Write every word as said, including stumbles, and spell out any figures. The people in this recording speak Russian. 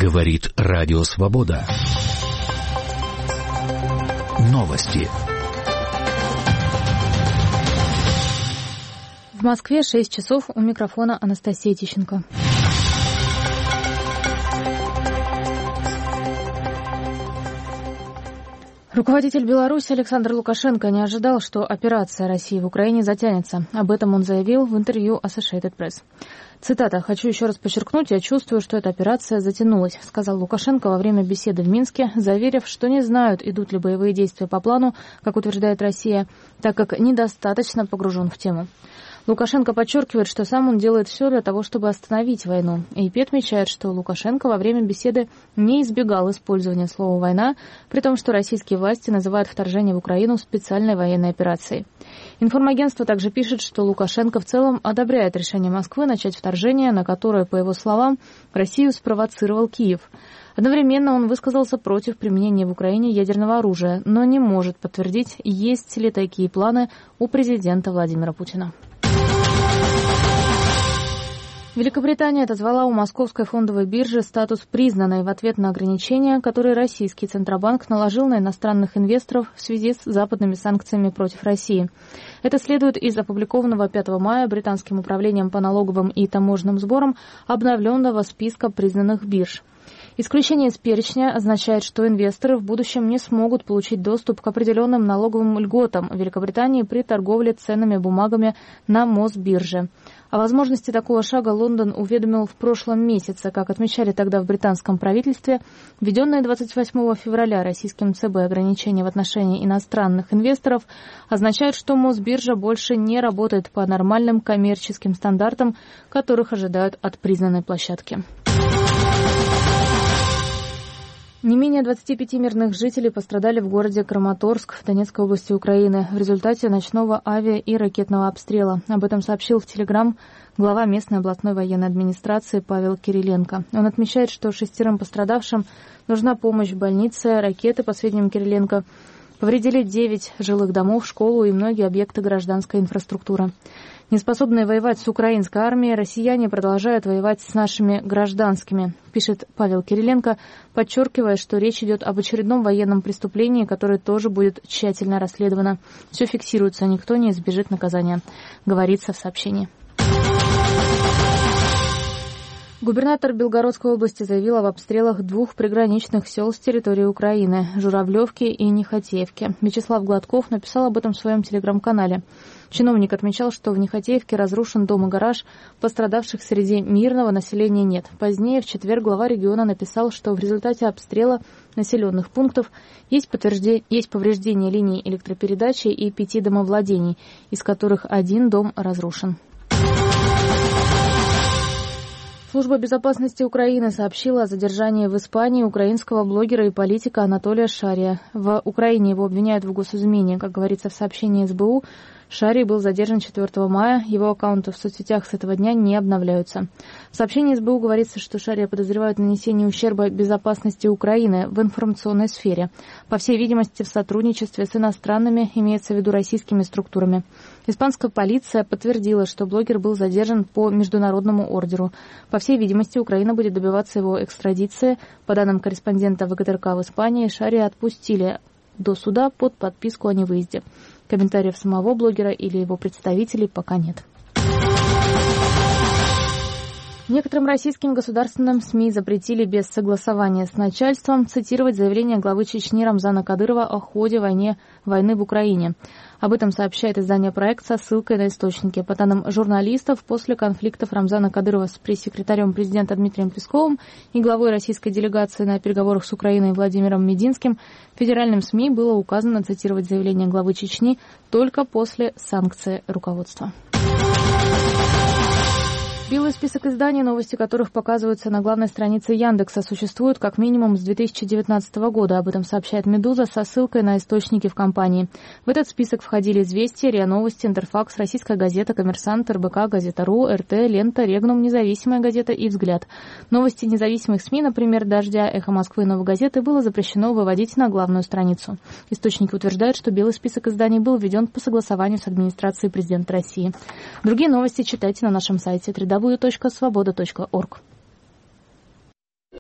Говорит Радио Свобода. Новости. В Москве шесть часов, у микрофона Анастасия Тищенко. Руководитель Беларуси Александр Лукашенко не ожидал, что операция России в Украине затянется. Об этом он заявил в интервью Associated Press. Цитата: «Хочу еще раз подчеркнуть, я чувствую, что эта операция затянулась», сказал Лукашенко во время беседы в Минске, заверив, что не знают, идут ли боевые действия по плану, как утверждает Россия, так как недостаточно погружен в тему. Лукашенко подчеркивает, что сам он делает все для того, чтобы остановить войну. И эй пи отмечает, что Лукашенко во время беседы не избегал использования слова «война», при том, что российские власти называют вторжение в Украину специальной военной операцией. Информагентство также пишет, что Лукашенко в целом одобряет решение Москвы начать вторжение, на которое, по его словам, Россию спровоцировал Киев. Одновременно он высказался против применения в Украине ядерного оружия, но не может подтвердить, есть ли такие планы у президента Владимира Путина. Великобритания отозвала у Московской фондовой биржи статус признанной в ответ на ограничения, которые российский Центробанк наложил на иностранных инвесторов в связи с западными санкциями против России. Это следует из опубликованного пятого мая британским управлением по налоговым и таможенным сборам обновленного списка признанных бирж. Исключение из перечня означает, что инвесторы в будущем не смогут получить доступ к определенным налоговым льготам в Великобритании при торговле ценными бумагами на Мосбирже. О возможности такого шага Лондон уведомил в прошлом месяце, как отмечали тогда в британском правительстве. Введенные двадцать восьмого февраля российским ЦБ ограничения в отношении иностранных инвесторов означают, что Мосбиржа больше не работает по нормальным коммерческим стандартам, которых ожидают от признанной площадки. Не менее двадцати пяти мирных жителей пострадали в городе Краматорск в Донецкой области Украины в результате ночного авиа- и ракетного обстрела. Об этом сообщил в Телеграм глава местной областной военной администрации Павел Кириленко. Он отмечает, что шестерым пострадавшим нужна помощь в больнице. Ракеты, по сведениям Кириленко, повредили девять жилых домов, школу и многие объекты гражданской инфраструктуры. Неспособные воевать с украинской армией, россияне продолжают воевать с нашими гражданскими, пишет Павел Кириленко, подчеркивая, что речь идет об очередном военном преступлении, которое тоже будет тщательно расследовано. Все фиксируется, никто не избежит наказания, говорится в сообщении. Губернатор Белгородской области заявил об обстрелах двух приграничных сел с территории Украины – Журавлевки и Нехотеевки. Вячеслав Гладков написал об этом в своем телеграм-канале. Чиновник отмечал, что в Нехотеевке разрушен дом и гараж, пострадавших среди мирного населения нет. Позднее, в четверг, глава региона написал, что в результате обстрела населенных пунктов есть, подтверждение, есть повреждение линий электропередачи и пяти домовладений, из которых один дом разрушен. Служба безопасности Украины сообщила о задержании в Испании украинского блогера и политика Анатолия Шария. В Украине его обвиняют в госизмене. Как говорится в сообщении эс бэ у, Шарий был задержан четвёртого мая. Его аккаунты в соцсетях с этого дня не обновляются. В сообщении эс бэ у говорится, что Шария подозревают в нанесении ущерба безопасности Украины в информационной сфере. По всей видимости, в сотрудничестве с иностранными, имеется в виду российскими структурами. Испанская полиция подтвердила, что блогер был задержан по международному ордеру. По всей видимости, Украина будет добиваться его экстрадиции. По данным корреспондента вэ гэ тэ эр ка в Испании, Шария отпустили до суда под подписку о невыезде. Комментариев самого блогера или его представителей пока нет. Некоторым российским государственным СМИ запретили без согласования с начальством цитировать заявление главы Чечни Рамзана Кадырова о ходе войны, войны в Украине. Об этом сообщает издание «Проект» со ссылкой на источники. По данным журналистов, после конфликтов Рамзана Кадырова с пресс-секретарем президента Дмитрием Песковым и главой российской делегации на переговорах с Украиной Владимиром Мединским, федеральным СМИ было указано цитировать заявление главы Чечни только после санкций руководства. Белый список изданий, новости которых показываются на главной странице Яндекса, существует как минимум с две тысячи девятнадцатого года. Об этом сообщает «Медуза» со ссылкой на источники в компании. В этот список входили «Известия», РИА Новости, Интерфакс, Российская газета, Коммерсант, эр бэ ка, Газета.ру, эр тэ, Лента, Регнум, Независимая газета и Взгляд. Новости независимых СМИ, например, Дождя, Эхо Москвы и Новой газеты, было запрещено выводить на главную страницу. Источники утверждают, что белый список изданий был введен по согласованию с администрацией президента России. Другие новости читайте на нашем сайте дабл ю дабл ю дабл ю точка свобода точка орг.